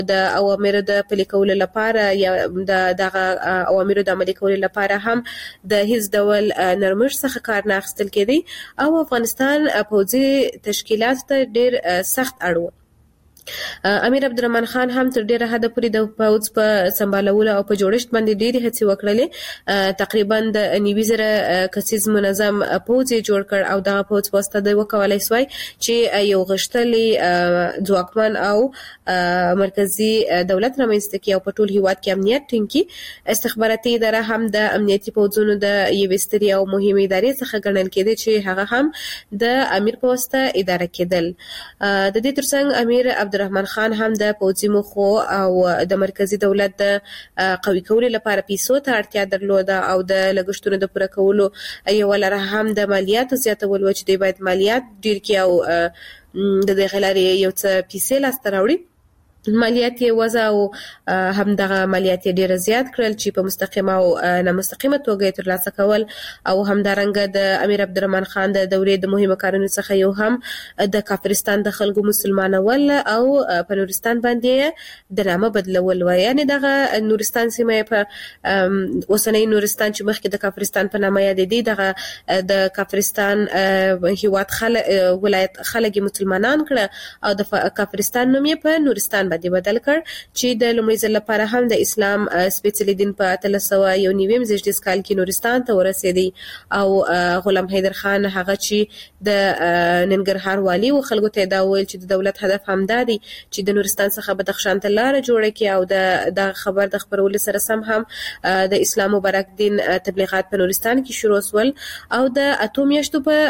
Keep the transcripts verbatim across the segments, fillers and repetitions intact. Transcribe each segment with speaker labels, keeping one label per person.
Speaker 1: د اوامرو د پلي کولو لپاره یا د دغه اوامرو د عملي کولو لپاره هم د هیڅ ډول نرمښت څخه کار نه اخیستل کېدی او افغانستان پوځي تشکیلات ته ډېر سخت اړ و. امیر عبدالرحمن خان هم تر ډیره حده پورې د پوځ په سمبالولو او په جوړښت باندې ډېرې هڅې وکړلې. تقریبا د نوي زره کسیز منظم پوځ یې جوړ کړ او دغه پوځ په واسطه د وکولای سوای چې یو غښتلی ځواکمن او مرکزی دولت رامنځته کړي او په ټول هیواد کې امنیت ټینګ کړي. استخباراتي اداره هم د امنیتي پوځونو د یوې سترې او مهمې ادارې څخه ګڼل کېده چې هغه هم د امیر په واسطه اداره کېدل. د دې ترڅنګ امیر عبدالرحمن خان هم د پوځي موخو او د مرکزی دولت د قوي کولو لپاره پیسو ته اړتیا درلوده او د لګښتونو د پوره کولو یو لاره هم د مالیاتو زیاتول و چې دوی باید مالیات ډیر کړي او د دې لارې یو څه پیسې لاسته راوړي. مالیات یې وضع او هم دغه مالیات یې ډېر زیات کړل چې په مستقیمه او نامستقیمه توګه یې ترلاسه کول او همدارنګه د امیر عبدالرحمن خان د دورې د مهمو کارونو څخه یو هم د کافرستان د خلکو مسلمانول او په نورستان باندې د نامه بدلول و. یعنی دغه نورستان سیمه په اوسنۍ نورستان چې مخکې د کافرستان په نامه یادېدی دغه د کافرستان هیواد خلک ولایت خلک مسلمانان کړه او د کافرستان نوم یې په نورستان باندې بدل کړ چې د لومړي ځل لپاره هم د اسلام سپېڅلي دین په اتلس سوه یو نویم زېږدیز کال کې نورستان ته ورسېدی او غلام حیدر خان هغه چې د ننګرهار والي و خلکو ته دا ویل چې د دولت هدف همدا دی چې د نورستان څخه بدخشان ته لاره جوړه کړي او د د خبر د خبرولو سره سم هم د اسلام مبارک دین تبلیغات په نورستان کې شروع شول او د اتو میاشتو په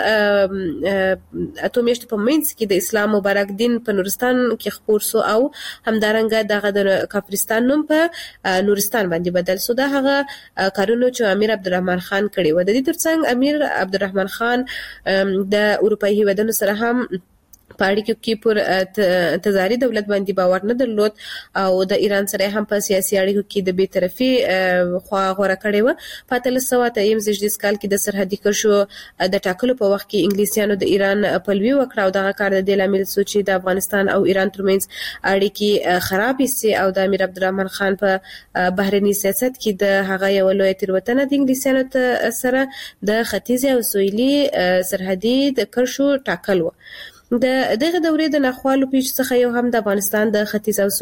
Speaker 1: اتو میاشتو په منځ کې د اسلام مبارک دین په نورستان کې خپور سو او همدارنګه دغه د کافرستان نوم په نورستان باندې بدل سو. دا هغه کارونه چې امیر عبدالرحمن خان کړي و. د دې ترڅنګ امیر عبدالرحمن خان د اروپایي هیوادونو سره هم په اړیکو کې پر تزاري دولت باندې باور نه درلود او د ایران سره هم په سیاسي اړیکو کې د بی‌طرفي خوا غوره کړې و. په اتلس سوه اتم زېږدیز کال کې د سرحدي کرښو د ټاکلو په وخت کې انګلیسیانو د ایران پلوي وکړه او دغه کار د دې لامل شو چې د افغانستان او ایران ترمنځ اړیکې خرابې سي او د امیر عبدالرحمن خان په بهرني سیاست کې د هغه یو لوی تېروتنه د انګلیسیانو سره د ختیځ او سویلي سرحدي د کرښو ټاکل و. د دغه دورې د ناخوالو پیښ څخه یو هم د افغانستان د ختیځ او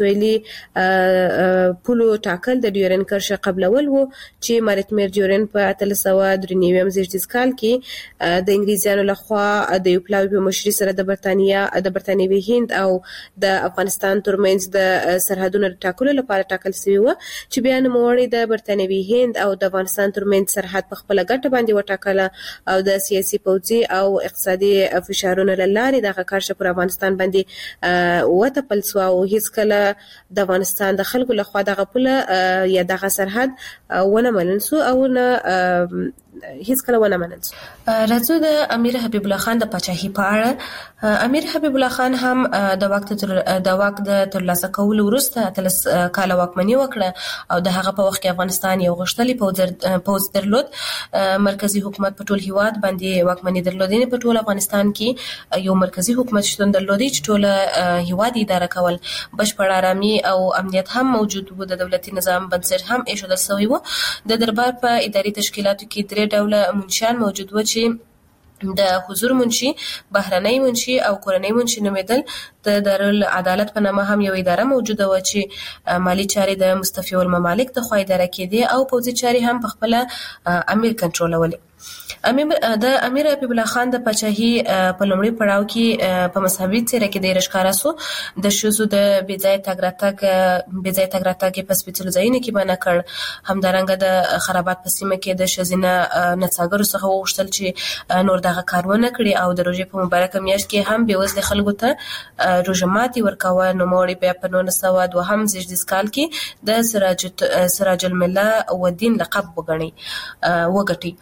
Speaker 1: سویلي پولو ټاکل د ډیورن کرښه قبلول وو چې مارټمیر ډیورن په اتلس سوه درې نوي زېږدیز کال کې د انګلیزیانو لخوا د یو پلاوي په مشرۍ سره د برتانیا د برتانیوي هند او د افغانستان ترمنځ د سرحدونو ټاکلو لپاره ټاکل شوی و چې بیا نوموړي د برتانیوي هند او د افغانستان ترمنځ سرحد په خپل ګټه باندې وټاکله او د سیاسي پوځي او اقتصادي فشارونو له لارې د کارشه پر افغانستان باندې وته پلسو او هیڅ کله د افغانستان د خلکو لخوا دغه پوله یا دغه سرحد ونه منل سو او نه هیڅ کله ونه منل سو. راځو د امیر حبیب الله خان د پاچاهي په اړه. امیر حبیب الله خان هم د وخت تر د وخت د ترلاسه کولو وروسته اتلس کاله واکمني وکړه او د هغه په وخت کې افغانستان یو غښتلی پوځ درلود. مرکزی حکومت په ټول هیواد باندې واکمني درلودنه په ټول افغانستان کې یو مرکزی حکومت شتون درلودي چې ټول هیواد اداره کول. بشپړ آرامي او امنیت هم موجود و. د دولتي نظام بنسټ هم ایښودل شوی و. د دربار په اداري تشکیلاتو کې درې ډوله منشیان موجود و چې د حضور منشي، بهرنۍ منشي او کورنۍ منشي نومېدل. د دارالعدالت په نامه هم یو اداره موجوده و چې مالی چارې د مستفیو الممالک د خوا اداره کېدې او پوځي چارې هم په خپل امیر کنټرولولې. امیر د امیر حبیب الله خان د پاچاهي په لومړي پړاو کې په مذهبي څیره کې د ښکارا سو د شوزو د بېځای تګ راتګ بېځای تګ راتګ په سپېڅلو ځایونو کې منع کړ. همدارنګه د خرابات په سیمه کې د ښځینه نڅاګرو څخه وغوښتل چې نور دغه کار ونه کړي او د روژې په مبارکه میاشت کې هم بېوزلې خلکو ته روژه ماتي ورکوه. نوموړي بیا په نولس سوه دوهم زېږدیز کال کې د سراج سراج المله ودین لقب وګڼي وګټي او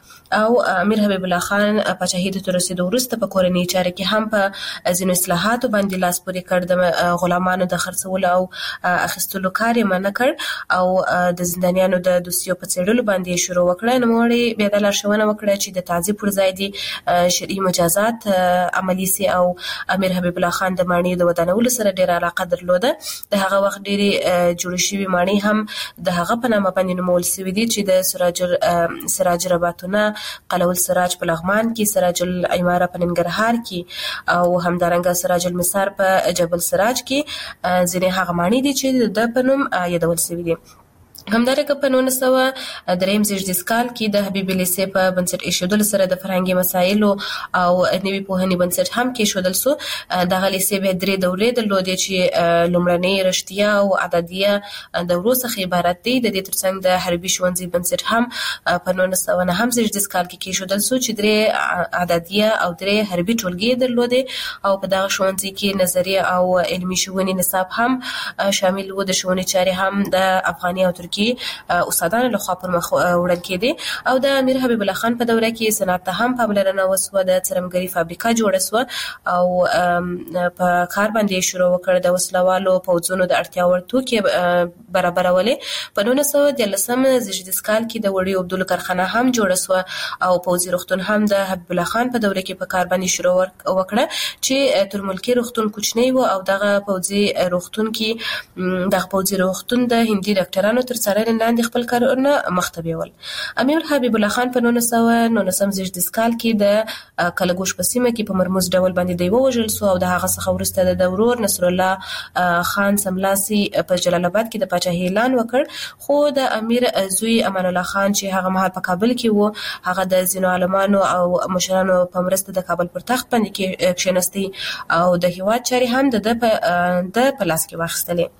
Speaker 1: او امیر حبیب الله خان پاچاهي ته رسیدو وروسته په کورنۍ چارو کې هم په ځینو اصلاحاتو باندې لاس پورې کړ، د غلامانو د خرڅولو او اخیستلو کار یې منع کړ او د زندانیانو د دوسیو په څېړلو باندې شروع وکړه. نوموړي بیا د لارښوونه وکړه چې د تعذیب پر ځای دي شرعي مجازات عملي سي او امیر حبیب الله خان د ماڼۍ د ودانولو سره ډېره علاقه درلوده. د هغه وخت ډېرې جوړې شوي ماڼۍ هم د هغه په نامه باندې نومول سوي دي چې د سراج سراج رباطونه، قلعه السراج په لغمان کې، سراج العماره په ننګرهار کې او همدارنګه سراج المسار په جبل سراج کې ځینې هغه ماڼۍ دي چې د په نوم یادول سوي دي. همدارنګه په نولس سوه دریم زېږدیز کال کې د حبیبي لیسې په بنسټ ایښودلو سره د فرهنګي مسایلو او نوي پوهنې بنسټ هم کېښودل سو. دغه لیسې بیا درې دورې درلودې چې لومړنۍ رشتیا او اعدادیه دورو څخه عبارت دي. د دې ترڅنګ د حربي ښوونځي بنسټ هم په نولس سوه نهم زېږدیز کال کې کېښودل سو چې درې اعدادیه او درې حربي ټولګې درلودې او په دغه ښوونځي کې نظریه او علمي ښوونې نصاب هم شامل و. د ښوونې چارې هم د افغاني او ترکي استادانو لخوا پر مخ وړل کېدې او د امیر حبیب الله خان په دوره کې صنعت ته هم پاملرنه وسوه. د څرمګري فابریکه جوړه سوه او په کار باندې شروع وکړ. د وسلوالو پوځونو د اړتیا وړ توکي برابرولې. په نولس سوه دیارلسم زېږدیز کال کې د وړیو اوبدلو کارخانه هم جوړه سوه او پوځي روغتون هم د حبیب الله خان په دوره کې په کار باندې شروع وکړه چې ترملکي روغتون کوچنی و او دغه پوځي روغتون کې دغه پوځي روغتون د هندي ډاکټرانو تر څارنې لاندې خپل کارونه مخته بیول. امیر حبیب الله خان په نولس سوه نولسم زېږدیز کال کې د کلګوش په سیمه کې په مرموز ډول باندې دی ووژل سو او د هغه څخه وروسته د ورور نصر الله خان سملاسي په جلال آباد کې د پاچاهۍ اعلان وکړ. خو د امیر زوی امان الله خان چې هغه مهال په کابل کې و، هغه د ځینو عالمانو او مشرانو په مرسته د کابل پر تخت باندې کښېنستی او د هېواد چارې هم د د په لاس کې واخیستلې.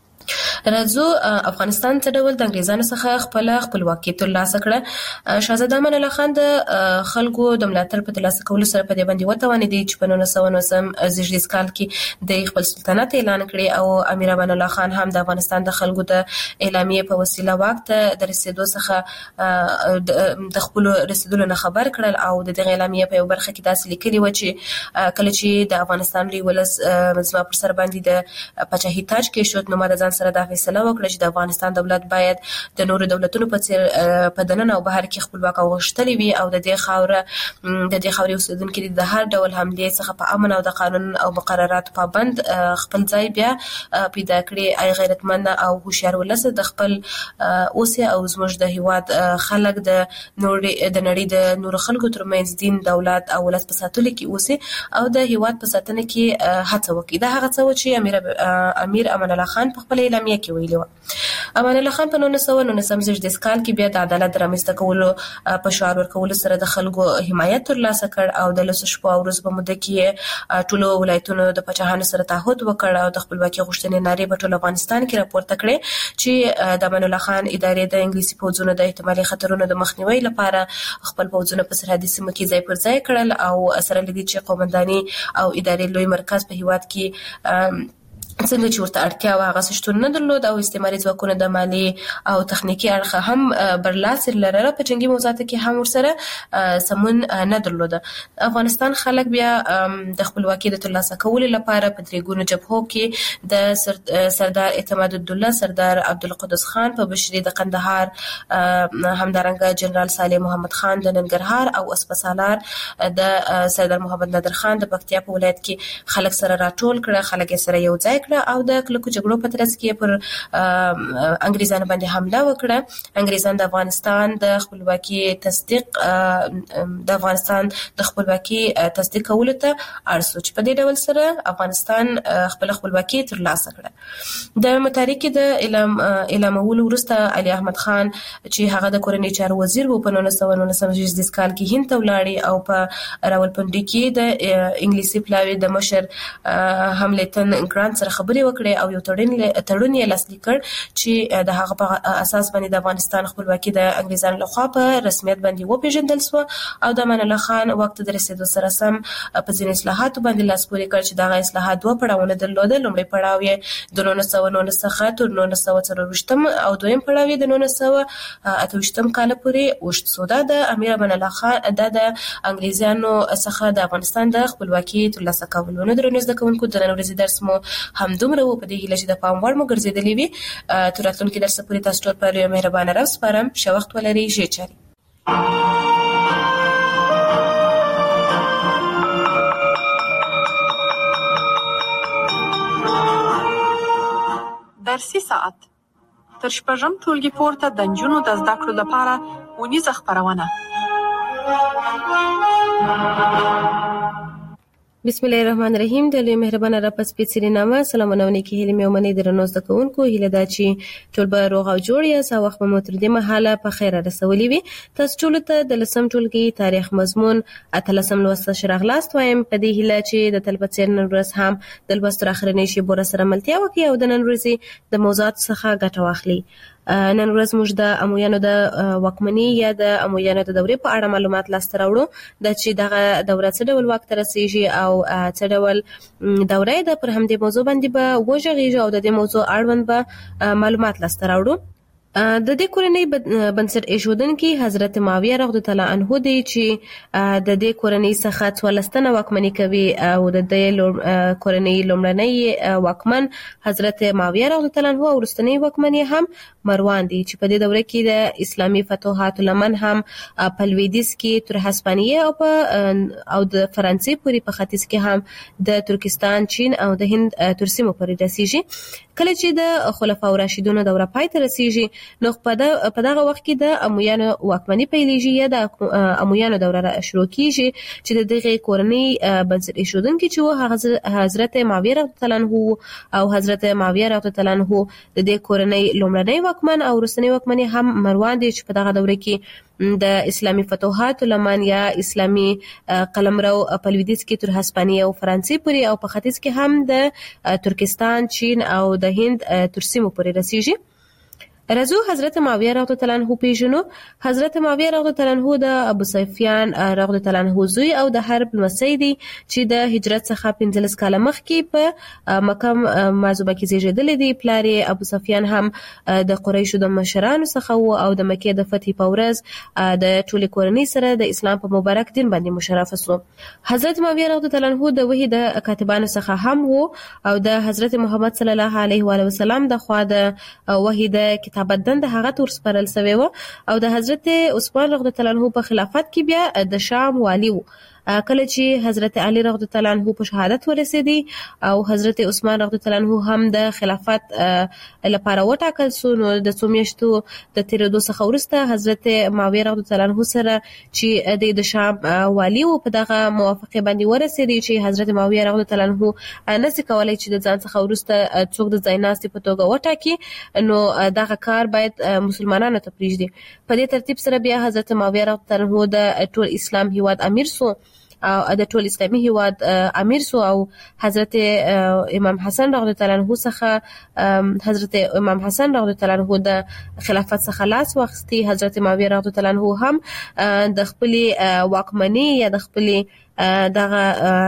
Speaker 1: راځو افغانستان څه ډول د انګریزانو څخه خپل خپلواکي ترلاسه کړه. شاهزاده امان الله خان د خلکو د ملاتړ په ترلاسه کولو سره په دې باندې وتوانېدی چې په نولس سوه نولسم زېږدیز کال کې د خپل سلطنت اعلان کړي او امیر امان الله خان هم د افغانستان د خلکو د اعلامیې په وسیله واک ته د رسیدو څخه د خپل رسیدلو نه خبر کړل او د دغه اعلامیې په یو برخه کې داسې لیکلي و چې کله چې د افغانستان لوی ولس زما پر سر باندې د پاچاهۍ تاج کېښود، نو ما د ځان سره دا فیصله وکړه چې د افغانستان دولت باید د نورو دولتونو په څیر په دننه او بهر کې خپلواک او غښتلی وي او د دې خاوره د دې خاورې اوسېدونکي د هر ډول حملې څخه په امن او د قانون او مقرراتو پابند خپل ځای بیا پیدا کړي. ای غیرتمند او هوښیار ولس د خپل اوسې او زموږ د هېواد خلک د نورې د نړۍ د نورو خلکو ترمنځ دین، دولت او ولس په ساتلو کې اوسې او د هېواد په ساتنه کې هڅه وکړي. دا هغه څه و چې امیر امیر امان الله خان په خپل اعلامیه کې ویلي و. امان الله خان په نولس سوه نولسم زېږدیز کال کې بیا د عدالت رامنځته کولو په شعار ورکولو سره د خلکو حمایت ترلاسه کړ او د لسو شپو او ورځو په موده کې ټولو ولایتونو د پاچاهانو سره تعهد وکړ او د خپلواکۍ غوښتنې نارې په ټول افغانستان کې راپورته کړې چې د امان الله خان ادارې د انګلیسي پوځونو د احتمالي خطرونو د مخنیوي لپاره خپل پوځونه په سرحدي سیمو کې ځای پر ځای کړل او سره له دې چې قومنداني او ادارې لوی مرکز په هېواد کې څنګه چې ورته اړتیا وه هغه شتون نه درلود او استعماري ځواکونه د مالي او تخنیکي اړخه هم برلاسي لرله. په جنګي موضوعاتو کې هم ورسره سمون نه درلوده. افغانستان خلک بیا د خپلواکۍ د ترلاسه کولو لپاره په درې ګونو جبهو کې د سردار اعتماد الدوله، سردار عبدالقدوس خان په مشري د قندهار، همدارنګه جنرال صالح محمد خان د ننګرهار او اسپسالار د سردار محمد نادر خان د پکتیا په ولایت کې خلک سره راټول کړه. خلک یې سره یو ځای او د کلکو جګړو په ترڅ کې پر انګریزانو باندې حمله وکړه. انګریزان د افغانستان د خپلواکۍ تصدیق د افغانستان د خپلواکۍ تصدیق کولو ته اړ شو چې په دې ډول سره افغانستان خپل خپلواکۍ ترلاسه کړه. د متارکې د اعلام اعلامولو وروسته علي احمد خان چې هغه د کورنۍ چارو وزیر و په نولس سوه نولسم زېږدیز کال کې هند ته ولاړی او په راولپنډي کې د انګلیسي پلاوي د مشر هملتن ګرانت سره خبرې وکړې او یو تړون تړون یې لاسلیک کړ چې د هغه په اساس باندې د افغانستان خپلواکي د انګریزانو لخوا په رسمیت باندې وپیژندل شو او د امان الله خان وخت د رسیدو سره سم په ځینې اصلاحاتو باندې لاس پورې کړ چې دغه اصلاحات دوه پړاوونه درلودل. لومړی پړاو یې د نولس سوه نولس څخه تر نولس سوه څلرویشتم او دویم پړاو یې د نولس سوه اته ویشتم کال پورې وشت شو. دا د امیر امان الله خان د انګریزانو څخه د افغانستان د خپلواکي ترلاسه کولو. نو درنو زده کوونکو د نن ورځې درس مو همدومره و. په دې هیله چې د پام وړ مو ګرځېدلی وي. تر راتلونکي درس پورې تاسو ټول په یو مهربانه رب سپارم. ښه وخت ولرئ. ژر چاري.
Speaker 2: درسي ساعت تر شپږم ټولګي پورته د نجونو د زده کړو لپاره اونیزه خپرونه.
Speaker 1: بسم الله الرحمن الرحیم. د لوی مهربانه رب په سپېڅلي نامه سلامونه او نیکې هیلې مې ومنئ. درنو زده کوونکو، هیله ده چې ټول به روغ او جوړ یاست او وخت مو تر دې مهاله په خیره رسولی وي. تاسو ټولو ته د لسم ټولګي تاریخ مضمون اتلسم لوست ښه راغلاست وایم. په دې هیله چې د تل په څېر نن ورځ هم د لوست تر اخرنۍ شېبو راسره ملتیا وکړي او د نن ورځې د موضوعاتو څخه ګټه واخلي. نن ورځ موږ د امویانو د واکمنۍ یا د امویانو د دورې په اړه معلومات لاسته راوړو. د چې دغه دوره څه ډول واک ته رسیږي او څه ډول دوره ده، پر همدې موضوع باندې به وغږیږو او د دې موضوع اړوند به معلومات لاسته راوړو. د دې کورنۍ بنسټ ایښودونکي حضرت معاویه رضی الله تعالی عنه دی چې د دې کورنۍ څخه څوارلسمه واکمني کوي او د دې کورنۍ لومړنی واکمن حضرت معاویه رضی الله تعالی عنه او وروستنی واکمن هم مروان دی چې په دې دوره کې د اسلامي فتوحاتو لمن هم په لویدیځ کې تر هسپانیې او په او د فرانسې پورې په ختیځ کې هم د ترکستان، چین او د هند تر سیمو پورې رسیږي. کله چې د خلفاء راشدینو دوره پای ته رسیږي نو په دغه وخت کې د امویانو واکمني پیلېږي یا د امویانو دوره شروع کیږي چې د دغه کورنۍ بنسټ ایښودونکي چې و حضرت معاویه رضی الله عنه او حضرت معاویه رضی الله عنه د دې کورنۍ لومړنی واکمن او وروستنی واکمن هم مروان دی چې په دغه دوره کې د اسلامي فتوحات لمن یا اسلامي قلمرو په لویدیځ کې تر هسپانیې او فرانسې پورې او په ختیځ کې هم د ترکستان، چین او د هند تر سیمو پورې رسیږي. رضو حضرت معاویه رضی الله عنه پیژنو. حضرت معاویه رضی الله عنه د ابو سفیان رضی الله عنه زوی او د حرب لمسی دی چې د هجرت څخه پنځلس کاله مخکې په مکه معظمه کې زیږیدلی دی. پلار یې ابو سفیان هم د قریشو د مشرانو څخه و او د مکې د فتح په ورځ د ټولې کورنۍ سره د اسلام په مبارک دین باندې مشرف شو. حضرت معاویه رضی الله عنه د وحی د کاتبانو څخه هم و او د حضرت محمد صلی الله علیه و آله وسلم د خوا د وحی د کتاب بدن د هغه تور سپارل شوی و او د حضرت عثمان رضی الله عنه په خلافت کې بیا د شام والی و. کله چې حضرت علی رضی الله عنه په شهادت ورسېدی او حضرت عثمان رضی الله عنه هم د خلافت لپاره وټاکل شو، نو د څو میاشتو د تیرېدو څخه وروسته حضرت معاویه رضی الله عنه سره چې د شام والی و په دغه موافقه باندې ورسېدی چې حضرت معاویه رضی الله عنه نشي کولای چې د ځان څخه وروسته څوک د ځایناستي په توګه وټاکي، نو دغه کار باید مسلمانانو ته پریږدي. په دې ترتیب سره بیا حضرت معاویه رضی الله عنه د ټول اسلام هیواد امیر سو او د ټول اسلامي هیواد امیر سو او حضرت امام حسن رضی الله عنه څخه حضرت امام حسن رضی الله عنه د خلافت څخه لاس واخیستی. حضرت معاویه رضی الله عنه هم د خپل واکمنۍ یا د خپل دغه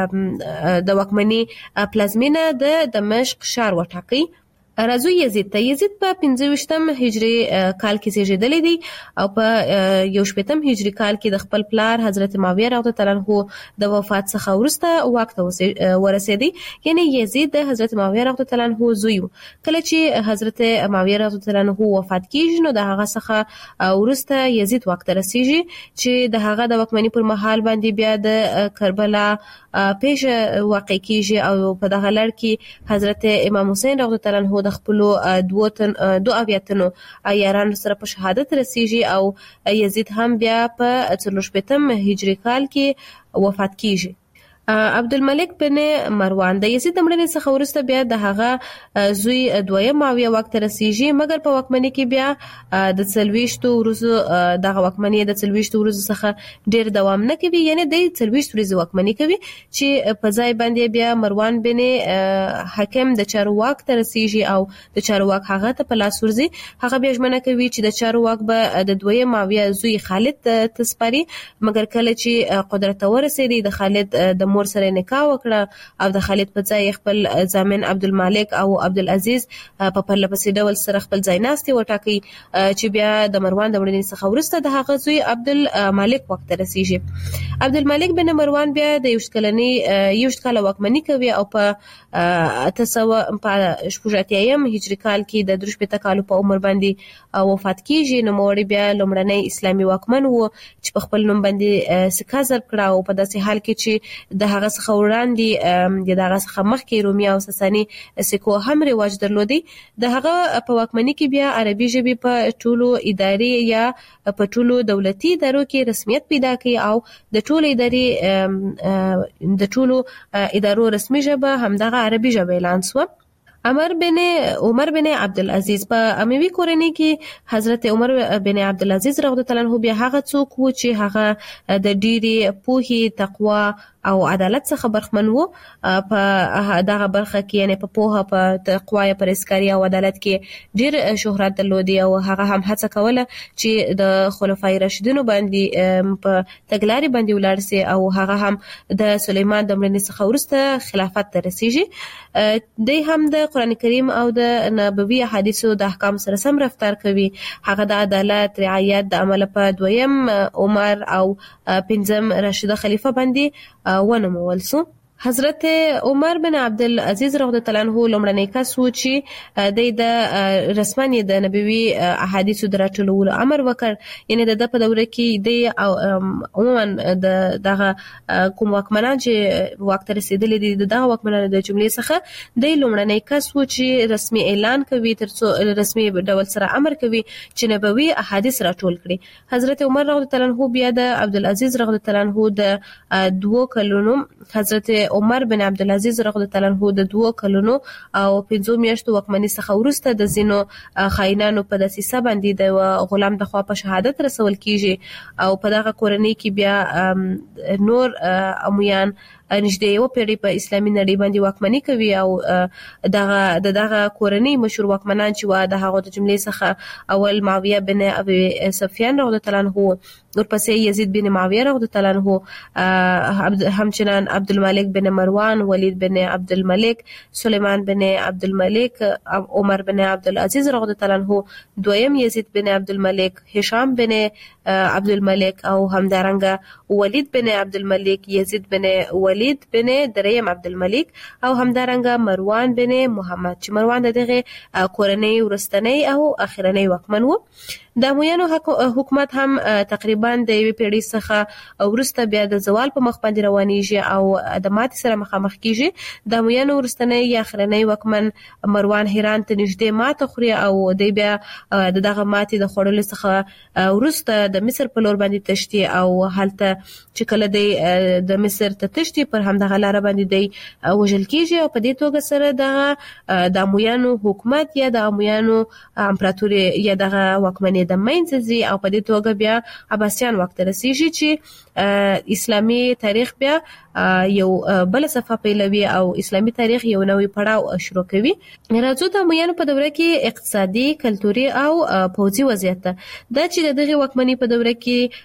Speaker 1: د واکمنۍ پلازمینه د دمشق ښار وټاکي. راځو یزید ته. یزید په پنځه ویشتم هجري کال کې زیږیدلی دی او په یو شپېتم هجري کال کې د خپل پلار حضرت معاویه رضی الله عنه د وفات څخه وروسته واک ته ورسېدی. یعنی یزید د حضرت معاویه رضی الله عنه زوی و. کله چې حضرت معاویه رضی الله عنه وفات کیږي نو د هغه څخه وروسته یزید واک ته رسیږي چې د هغه د واکمنۍ پر مهال باندې بیا د کربلا پیښه واقع کیږي او په دغه لړ کې حضرت امام حسین رضی الله عنه د خپل دوه تن دوه اویاتنو یارانو سره په شهادت رسیږي او یزید هم بیا په څلور شپېتم هجري کال کې وفات کیږي. عبدالملک بن مروان د یزید د مړینې څخه وروسته بیا د هغه زوی دویم معاویه واک ته رسیږي، مګر په واکمنۍ کې بیا د څلوېښتو ورځو دغه واکمنۍ د څلوېښتو ورځو څخه ډیر دوام نه کوي، یعنی د څلوېښت ورځې واکمنۍ کوي چې په ځای باندې بیا مروان بن حکم د چارو واک ته رسیږي او د چارو واک هغه ته په لاس ورځي. هغه بیا ژمنه کوي چې د چارو واک به د دویم معاویه زوی خالد ته سپاري، مګر کله چې قدرت ته ورسېدی د خالد د مور سره نکاح وکړه او د خالد په ځای خپل ضامن عبدالمالک او عبدالعزیز په پرله پسې ډول سره خپل ځای ناستي وټاکي چې بیا د مروان د مړینې څخه وروسته د هغه زوی عبدالمالک واک ته رسیږي. عبدالمالک بن مروان بیا د یوشت کلنۍ یوشت کاله واکمني کوي او په اته سوه په شپږ اتیایم هجري کال کې د درې شپېته کالو په عمر باندې وفات کیږي. نوموړی بیا لومړنی اسلامي واکمن و چې په خپل نوم باندې سکه ضرب کړه او په داسې حال کې چې د هغه څخه وړاندې د هغه څخه مخکې رومي او ساساني سکو هم رواج درلودي. د هغه په واکمنۍ کې بیا عربي ژبې په ټولو اداري یا په ټولو دولتي ادارو کې رسمیت پیدا کړي او د ټولو اداري د ټولو ادارو رسمي ژبه همدغه عربي ژبه اعلان شوه. عمر بن عمر بن عبدالعزیز په اموي کورنۍ کې حضرت عمر بن عبدالعزیز رضی الله عنه بیا هغه څوک و چې هغه د ډېری پوهې، تقوا او عدالت څخه برخمن وو. په دغه برخه کې یعنی په پوهه، په تقوا، پرهیزګاري او عدالت کې ډېر شهرت درلودي او هغه هم هڅه کوله چې د خلفای راشدینو باندې په تګلاري باندې ولاړ سي او هغه هم د سلیمان د مړینې څخه وروسته خلافت ته رسیږي. دی هم د قرآن کریم او د نبوي احادیثو د احکام سره سم رفتار کوي. هغه د عدالت، رعایت د عمل په دویم عمر او پنځم راشده خلیفہ باندې ونومول سو. حضرت عمر بن عبدالعزیز رضی الله عنه لومړنی کس و چې د رسمن د نبوي احادیثو د راټولولو امر وکړ. یعنی د په دوره کې د عموما د دغه کوم واکمنان چې واک ته رسیدلي دي د دغه واکمنانو د جملې څخه د لومړنی کس و چې رسمي اعلان کوي، ترڅو رسمي ډول سره امر کوي چې نبوي احادیث راټول کړي. حضرت عمر رضی الله عنه بیا د عبدالعزیز رضی الله عنه د دوه کلونو حضرت عمر بن عبدالعزیز رضی الله عنه د دوه کلونو او پنځو میاشتو واکمنۍ څخه وروسته د ځینو خاینانو په دسیسه باندې د غلام د خوا په شهادت رسول کیږي او په دغه کورنۍ کې بیا نور امیان نږدې یو پیړۍ په اسلامي نړۍ باندې واکمني کوي او دغه د دغه کورنۍ مشهور واکمنان چې و د هغه د جملې څخه اول معاویه بن ابي سفیان رضی الله عنه، ورپسې یزید بن معاویه رضی الله عنه، همچنان عبدالملک بن مروان، ولید بن عبدالملک، سلیمان بن عبدالملک، عمر بن عبدالعزیز رضی الله عنه، دویم یزید بن عبدالملک، هشام بن عبدالملک او همدارنګه ولید بن عبدالملک، یزید بن ولید بن دریم عبدالملک او همدارنګه مروان بن محمد چې مروان دغه کورنۍ ورستنی او اخرنی واکمن وو. د امویانو حکومت هم تقریبا د یوې پیړۍ څخه وروسته بیا د زوال په مخ باندې روانیږي او د ماتې سره مخامخ کیږي. د امویانو وروستنی یا اخرنی واکمن مروان هران ته نږدې ماته خوري او دی بیا د دغه ماتې د خوړلو څخه وروسته د مصر په لور باندې تشتي او هلته چې کله دی د مصر ته تشتي پر همدغه لاره باندې دی وژل کیږي او په دې توګه سره دغه د امویانو حکومت یا د امویانو امپراتوري یا دغه واکمنۍ د منځ ځي او په دې توګه بیا عباسیان وخت رسیږي چې اسلامي تاریخ بیا یو بل صفه پیلوي او اسلامي تاریخ یو نوې پړاو شروع کوي. راځو د امویانو په دوره کې اقتصادي، کلتوري او پوځي وضعیت دا چې دغه واکمنۍ په دوره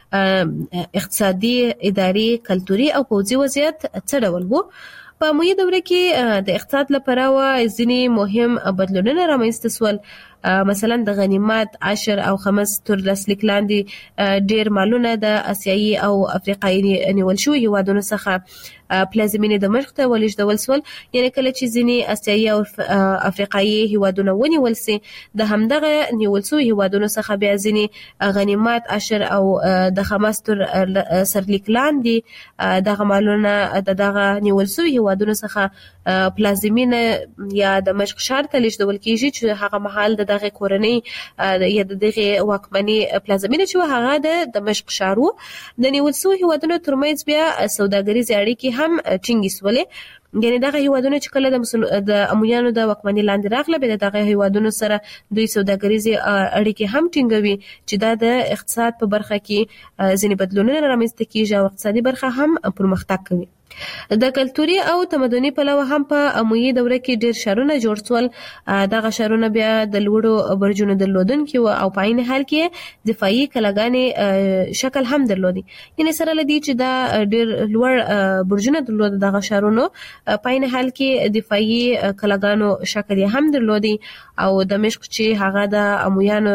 Speaker 1: کې اقتصادي، اداري، کلتوري او پوځي وضعیت څه ډول وو. په اموي دوره کې د اقتصاد لپاره ځینې مهم بدلونونه رامنځته شول. مثلا د غنیمت، عشر او خمس تر لاسلیک لاندې ډیر مالونه د اسیایي او افریقایي نیول شوي هیوادونو څخه پلازمینې دمشق ته ولېږدول شول. یعنې کله چې ځینې اسیایي او افریقایي هیوادونه ونیول سي د همدغه نیول شوي هیوادونو څخه بیا ځینې غنیمت، عشر او د خمس تر سرلیک لاندې دغه مالونه د دغه نیول شوي هیوادونو څخه پلازمینه یا دمشق ښار ته لېږدول کیږي چې هغه مهال د دغه کورنۍ یا د دغه واکمنۍ پلازمینه چې هغه د دمشق ښار و. د نیول شویو هیوادونو ترمنځ بیا سوداګریزې اړیکې هم ټینګې شولې، یعنی دغه هیوادونه چې کله د مسل... د امویانو د واکمنۍ لاندې راغله به دغه هیوادونو سره دوی سوداګریزې اړیکې هم ټینګوي چې دا د اقتصاد په برخه کې ځینې بدلونونه رامنځته کیږي او اقتصادي برخه هم پرمختګ کوي. د کلتوري او تمدني پلوه هم په امویي دوره کې ډیر شهرونه جوړ شول. دغه شهرونه بیا د لوړو برجونو درلودونکي و او په عین حال کې دفاعي کلاګانې شکل هم درلودي، یعنی سره لدی چې دا ډیر لوړ برجونه درلود دغه شهرونو په عین حال کې دفاعي کلاګانو شکل هم درلودي. او دمشق چې هغه د امویانو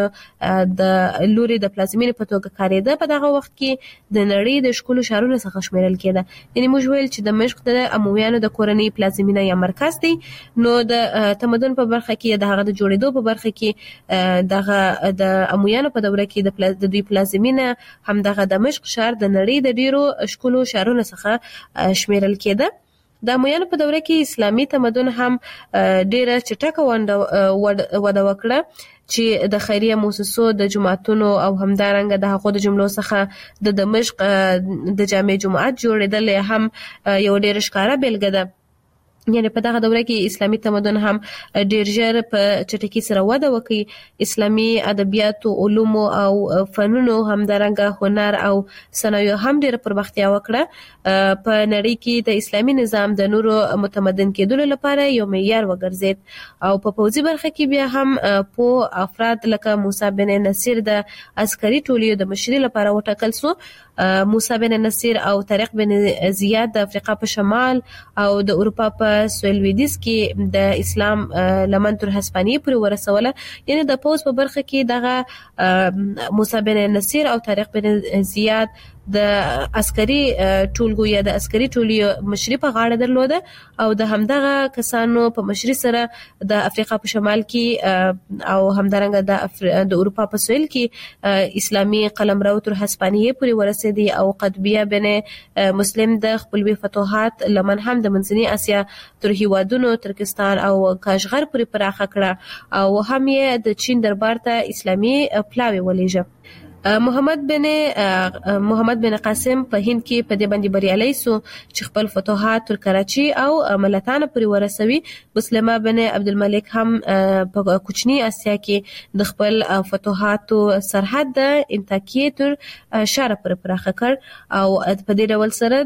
Speaker 1: د لوري د پلازمینې په توګه کارېده په دغه وخت کې د نړۍ د ښکلو شهرونو څخه شمیرل کېده، یعنی موږ ویل چې دمشق د امویانو د کورنۍ پلازمینه یا مرکز دی. نو د تمدن په برخه کې د هغه د جوړېدو په برخه کې دغه د امویانو په دوره کې د پلاز د دوی پلازمینه هم دغه دمشق شهر د نړۍ د ډیرو ښکلو شهرونو څخه شمیرل کېده. د امویانو په دوره کې اسلامي تمدن هم ډیره چټکه وده وکړه چې د خیریه مؤسسو د جماعتونو او همدارنګه د هغو د جملو څخه د دمشق د جامع جماعت جوړېدل هم یو ډیر ښکاره بیلګه ده. یعنی په دغه دوره کې اسلامي تمدن هم ډیر ژر په چټکۍ سره وده وکړي. اسلامي ادبیات او علوم او فنونو همدارنګه هنر او صنایع هم ډیر پرمختیا وکړه. په نړۍ کې د اسلامي نظام د نورو متمدن کېدلو لپاره یو معیار وګرځید. او په پوځي برخه کې بیا هم په افراد لکه موسی بن نصیر د عسکري ټولیو د مشري لپاره وټاکل شو. موسی بن نصیر او طارق بن زیاد د افریقا په شمال او د اروپا په سویلویدیز کې د اسلام لمن تر هسپانیې پورې ورسوله. یعنی د پوځ په برخه کې دغه موسی بن نصیر او طارق بن زیاد د عسکري ټولګو یا د عسکري ټولیو مشري په غاړه درلوده او د همدغه کسانو په مشري سره د افریقا په شمال کې او همدارنګه د افر... د اروپا په سویل کې اسلامي قلمرو تر هسپانیې پورې ورسېدي. او قطبیه بن مسلم د خپلوي فتوحات لمن هم د منځنۍ اسیا تر هیوادونو ترکستان او کاشغر پورې پراخه کړه او هم یې د چین دربار ته اسلامي پلاوی ولېږه. محمد بن محمد بن قاسم په هند کې په دې باندې بریالي سو چې خپل فتوحات تر کراچي او ملتان پورې ورسوي. مسلمه بن عبدالملک هم په کوچنی اسیا کې د خپل فتوحات سرحد د انتاکیې تر شاره پورې پراخه کړ او په دې ډول سره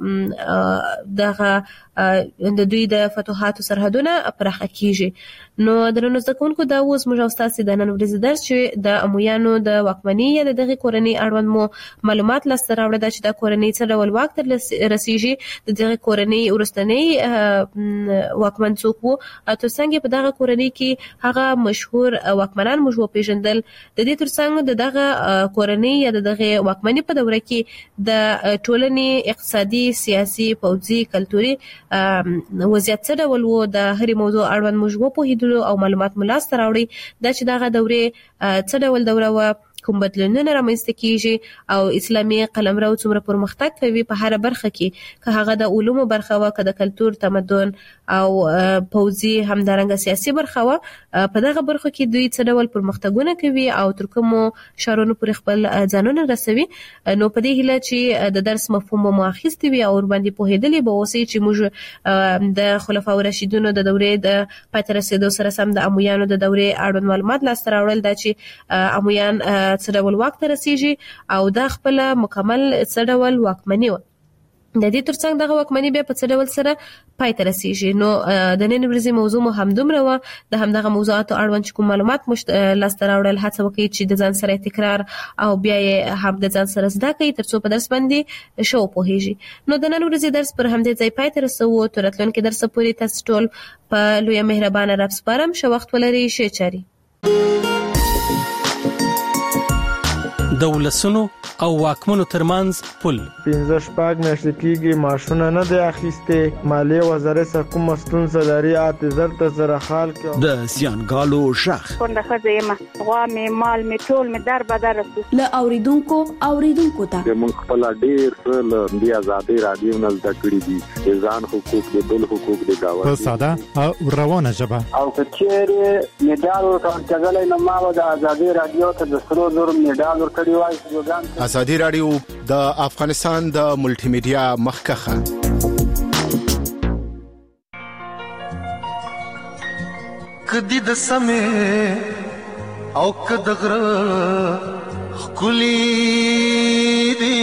Speaker 1: د دغه د دوی د فتوحات سرحدونه پراخه کیږي. نو درنو زده کوونکو دا اوس موږ او تاسو د نن ورځې درس چې د امویانو د واکمنۍ یا د دغه کورنۍ اړوند مو معلومات لاسته راوړل چې دا کورنۍ څه ډول واک ته رسیږي، د دغه کورنۍ ورستنۍ واکمن څوک وو او ترڅنګ په دغه کورنۍ کې هغه مشهور واکمنان موږ وپېژندل. د دې ترڅنګ د دغه کورنۍ یا د دغه واکمنۍ په دوره کې د ټولنې اقتصادي، سیاسي، پوځي، کلتوري وضعیت څه ډول وو د هرې موضوع اړوند موږ وپوهېدلو او معلومات مو لاسته راوړي. دا چې دغه دورې څه ډول دوره وه، کوم بدلونونه رامنځته کیږي او اسلامي قلمرو څومره پرمختګ کوي په هر برخه کې، که هغه د علومو برخه وه، که د کلتور، تمدن او پوځي همدارنګه سیاسي برخه وه، په دغه برخه کې دوی څه ډول پرمختګونه کوي او تر کومو شهرونو پورې خپل ځانونه رسوي. نو په دې هیله چې د درس مفهوم مو اخیستی وي او ورباندې پوهېدلې به اوسئ چې موږ د خلفاء راشدینو د دورې د پای ته رسېدو سره سم د امویانو د دورې اړوند معلومات لاسته راوړل، دا چې امویان څه ډول واک ته رسیږي او دا خپل مکمل څه ډول واکمني وه. د دې ترڅنګ دغه واکمني بیا په څه ډول سره پای ته رسیږي. نو د نن ورځې موضوع مو همدومره وه. د همدغه موضوعاتو اړوند چې کوم معلومات مو لاسته راوړل، هڅه وکړئ چې د ځان سره تکرار او بیا یې هم د ځان سره زده کړئ تر څو په درس باندې ښه وپوهیږئ. نو د نن ورځې درس پر همدې ځای پای ته رسوو. تر راتلونکي درسه پورې تاسو ټول په لویه مهربانه رب سپارم. ښه وخت ولرئ، ښې چارې.
Speaker 3: د ولسونو او واکمنو ترمنځ پل.
Speaker 4: پنځه شپږ میاشتې کېږي ماشونه نه دی اخیستې. مالیې وزارت سره کومه ستونزه لري اته زر ته زره خال کې.
Speaker 5: د زیانګالو شخ
Speaker 6: څنګه ښځه یم غوا مې مال مې ټول مې در بدر رسو
Speaker 7: له اوریدونکو اوریدونکو ته
Speaker 8: موږ خپل ډیر څه له دې آزادۍ رادیو نه زده کړي دي. ځان حقوق د بل حقوق د گاونډي
Speaker 9: په ساده او روانه ژبه.
Speaker 10: او کچېره میډال ورکړل نو ما د آزادۍ رادیو ته د سرو زر میډال ورکړی وای.
Speaker 11: آزادۍ رادیو د افغانستان د ملټي میډیا مخکخه.
Speaker 12: کدی د سمې او کد غره خلی دی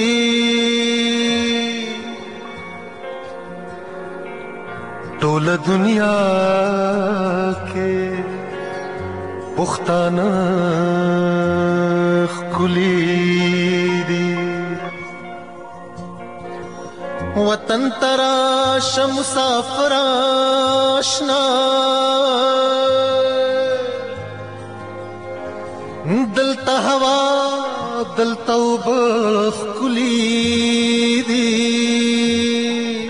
Speaker 12: ټول دنیا کې پښتانه خلی دی وطن تراش مسافر آشنا دلتا ہوا دلتا وبخ کلی دی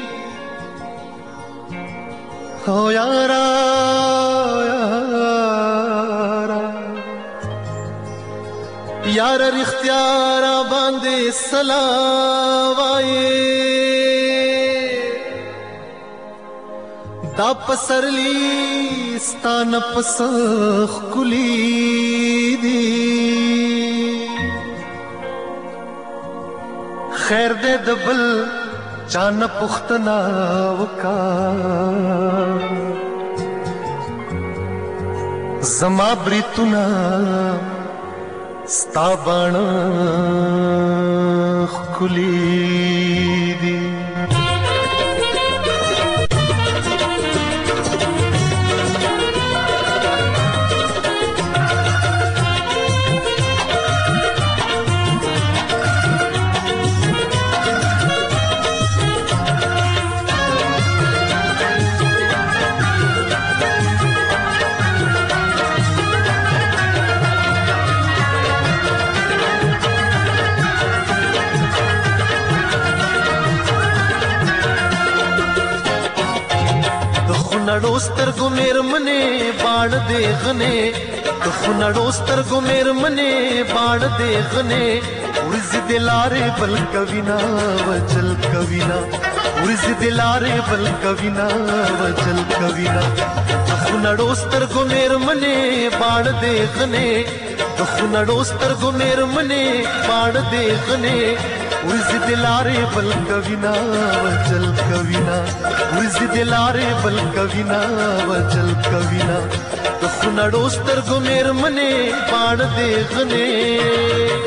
Speaker 12: او یارا یارا یارا رختیارا باندے سلاوائے دا پسرلی ستان پسخ کلی دی خیر دے دبل چان پختنا وکا زما بریتنا ستابان کلی دی خنړو سترګو میرمنې باڼ دې غنې د خنړو سترګو میرمنې باڼ دې غنې ورځ دې لارې بل کوینا وجل کوینا ورځ دې لارې بل کوینا وجل کوینا د خنړو سترګو میرمنې باڼ دې غنې د خنړو سترګو میرمنې باڼ دې غنې ورځ دې لارې بل کوینا وجل کوینا ورځ دې لارې بل کوینا وجل کوینا د خنړو سترګو میرمنې باڼ دې غنې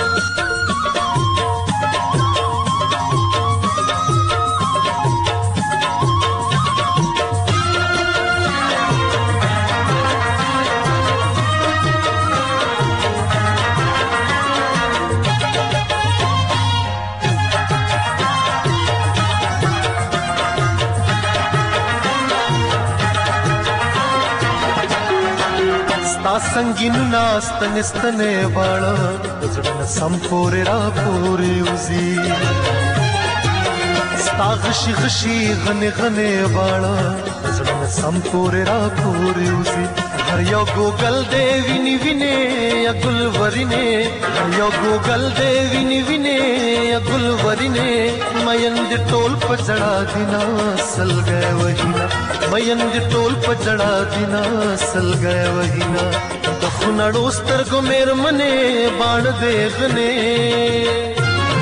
Speaker 12: संगीन नास्त निस्तने वाला जड़न संपोरे रा पूरे उजी स्तागशी गशी गने गने वाला जड़न संपोरे रा पूरे उजी हर यो गोगल देवी नि विने या गुलवरिने हर यो गोगल देवी नि विने या गुलवरिने मयंद टोल पचड़ा दिना सल गए वहीना मयंद टोल पचड़ा दिना सल गए वहीना د خنړو سترګو میرمنې باڼ دې غنې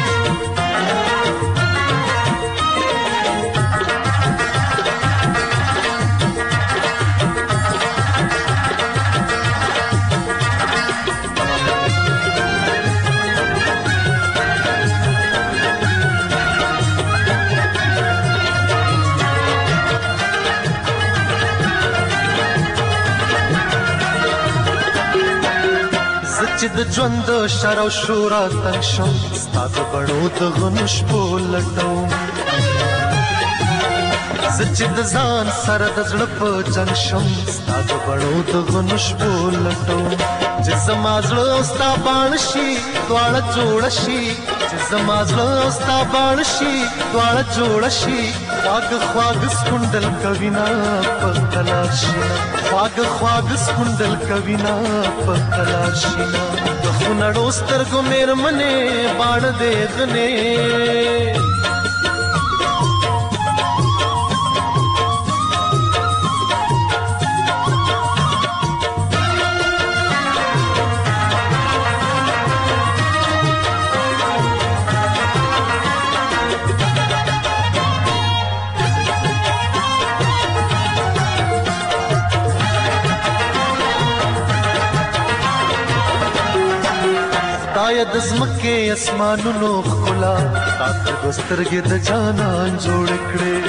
Speaker 12: چې د ژوند شر او شورا تنګ شم ستا د بڼو د غنو شپو لټوم زه چې د ځان سره د زړه په جنګ شم ستا د بڼو د غنو شپو لټوم چې زما زړه او ستا باڼه شي دواړه جوړه شي چې زما زړه او ستا باڼه شي دواړه جوړه شي خواږه خواږه سکونډل کوینا په قلار شینا خواږه خواږه سکونډل کوینا په قلار شینا د خونړو سترګو مېرمنې باڼه دې غنې د زمکه اسمانونو خلا تاسو سترګې د جانان جوړ کړې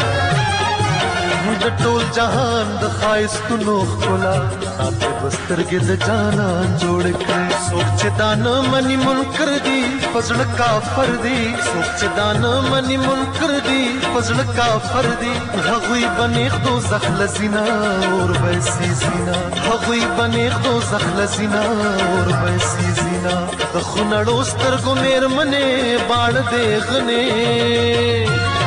Speaker 12: د ټول جهان د خایستونو خلا تاسو سترګې د جانان جوړ کړې سوچ دان منی منکر دی فزړ کافر دی سوچ دان منی منکر دی فزړ کافر دی هغوی بنیخ دو زخل زینا اور بیسی زینا هغوی بنیخ دو زخل زینا اور بیسی زینا د خونړو سترګو مېرمنې باڼه دې غنې